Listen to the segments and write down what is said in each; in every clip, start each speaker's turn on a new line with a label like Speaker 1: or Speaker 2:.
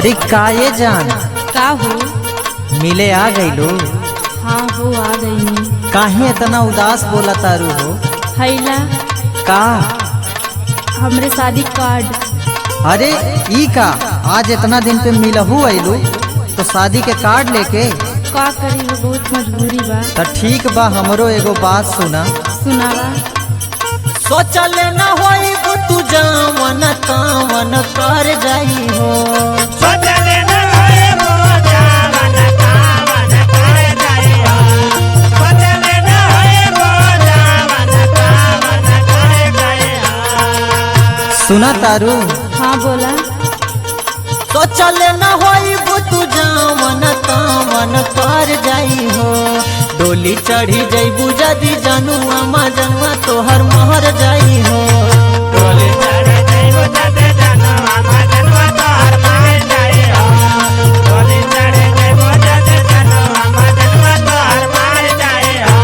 Speaker 1: अरे का ये जान
Speaker 2: का हो?
Speaker 1: मिले आ गईलो।
Speaker 2: हाँ हो आ गई।
Speaker 1: काहे इतना उदास बोला तारू हो?
Speaker 2: हैला
Speaker 1: का?
Speaker 2: हमरे शादी कार्ड।
Speaker 1: अरे ई का आज इतना दिन पे मिलहू आइलू तो शादी के कार्ड लेके?
Speaker 2: का करी हो, बहुत मजबूरी बा।
Speaker 1: तो ठीक बा, हमरो एगो बात सुना।
Speaker 2: सुनावा।
Speaker 1: सोचल न होई तू जावन कावन कर जाई हो।
Speaker 3: सोचल न होई जावन कावन कर जाई हो। सोचल न होई जावन कावन कर जाई हो।
Speaker 1: सुना तारू?
Speaker 2: हाँ बोला।
Speaker 1: सोचल न होई तू जावन कावन कर जाई हो। डोली चढ़ी जईबू जदी जनुआ मजनुआ तोहर महर जाई हो।
Speaker 3: डोली चढ़ी जईबू जदी जनुआ मजनुआ तोहर महर जाई हो। डोली चढ़ी जईबू जदी जनुआ मजनुआ तोहर महर जाई हो।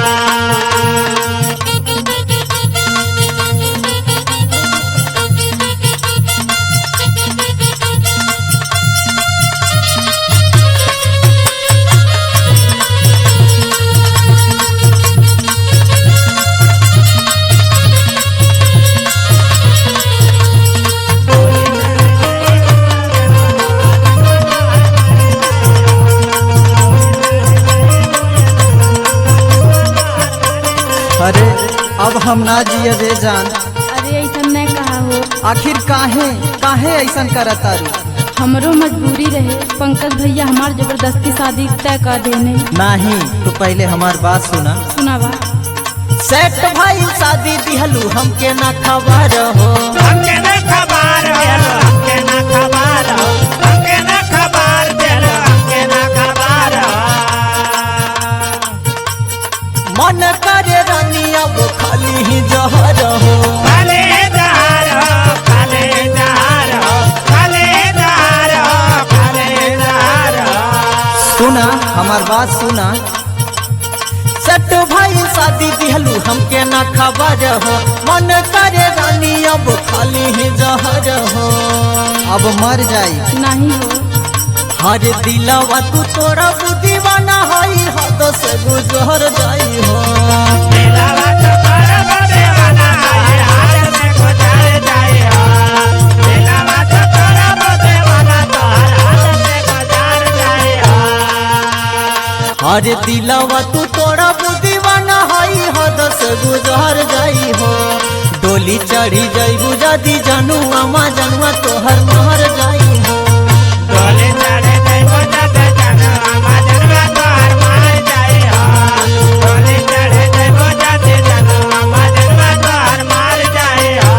Speaker 1: अरे अब हम ना जिए बे जान।
Speaker 2: अरे ऐसा न कहा हो।
Speaker 1: आखिर काहे काहे ऐसा करत तारू?
Speaker 2: हमरो मजबूरी रहे। पंकज भैया हमार जबरदस्ती शादी तय कर देने।
Speaker 1: नहीं तो पहले हमार बात सुना।
Speaker 2: सुनावा।
Speaker 1: सेठ भाई शादी दिहलू हमके ना खबर हो।
Speaker 3: हमके ना खबर देलो, हमके ना खबर हो। हमके ना खबर देलो, हमके ना खबर हो।
Speaker 1: मन करे रानी अब खाली ही जहर हो।
Speaker 3: खाले जहर हो, खाले जहर हो, खाले जहर हो, खाले जहर हो।
Speaker 1: सुना हमार बात सुना। सेठ भाई शादी दिहलू हमके ना खबर हो। मन करे रानी अब खाली ही जहर हो। अब मर जाई
Speaker 2: नहीं हो।
Speaker 1: हर दिलवा तू तोरा दीवाना हई हद से गुजर जाई हो।
Speaker 3: दिलवा तो तोरा दीवाना हई हद से गुजर जाई हो। दिलवा तो तोरा दीवाना तोहर हद से गुजर जाई हो।
Speaker 1: हर दिलवा तू तोरा दीवाना हई हद से गुजर जाई हो। डोली चढ़ी जईबू जदी जनुआ मजनुआ तोहर महर जाई हो।
Speaker 3: डोली चढ़ी जईबू जदी जनुआ मजनुआ तोहर महर जाई हो। डोली चढ़ी जईबू जदी जनुआ मजनुआ तोहर महर जाई हो।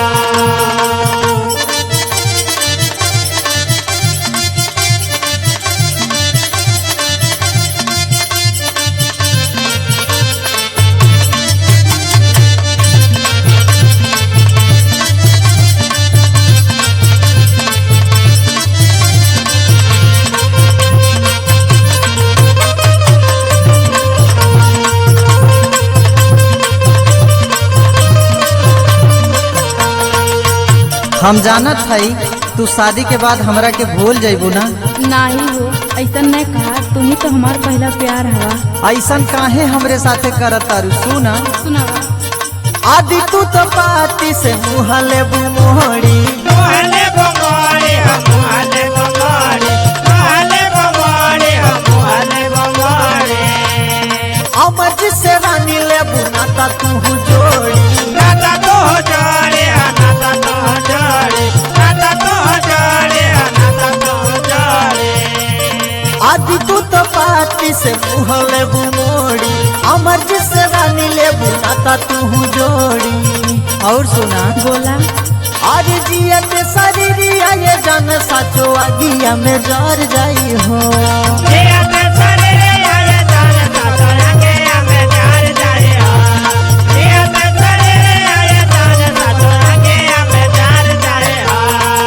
Speaker 1: हम जानत हई तू शादी के बाद हमरा के भूल जईबू ना।
Speaker 2: नहीं हो, ऐसा न कहा। तुम ही तो हमार पहला प्यार हवा।
Speaker 1: ऐसा काहे हमरे साथे करत तारू? सुना।
Speaker 2: सुनावा।
Speaker 1: आदि तू तो पाती से मुहले बुमोड़ी।
Speaker 3: मुहले बंगाली हम मुहले बंगाली, मुहले बंगाली हम मुहले बंगाली।
Speaker 1: अमर से रानी ले बुनाता तू जोड़ी।
Speaker 3: नाता तो जोड़ी, नाता तो जोड़ी, नाता तो जोड़ी, नाता तो जोड़ी।
Speaker 1: आदि तू तो पाती से मुहले बुमोड़ी। अमर से रानी ले बुनाता तू जोड़ी। और सुना।
Speaker 2: बोला।
Speaker 1: आज जियत शरीरिया ये जन साचो आगिया में जर जाई हो।
Speaker 3: ये ते शरीर ये जान साचो आगिया में जर जाई हो। ये ते शरीर ये जान साचो आगिया में जर जाई हो।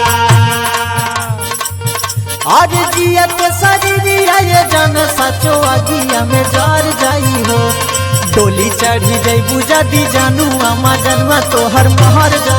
Speaker 1: आज जियत शरीरिया ये जन साचो आगिया में जर जाई हो। डोली चढ़ी जईबू जदी जनुआ मजनुआ तोहर महर जाई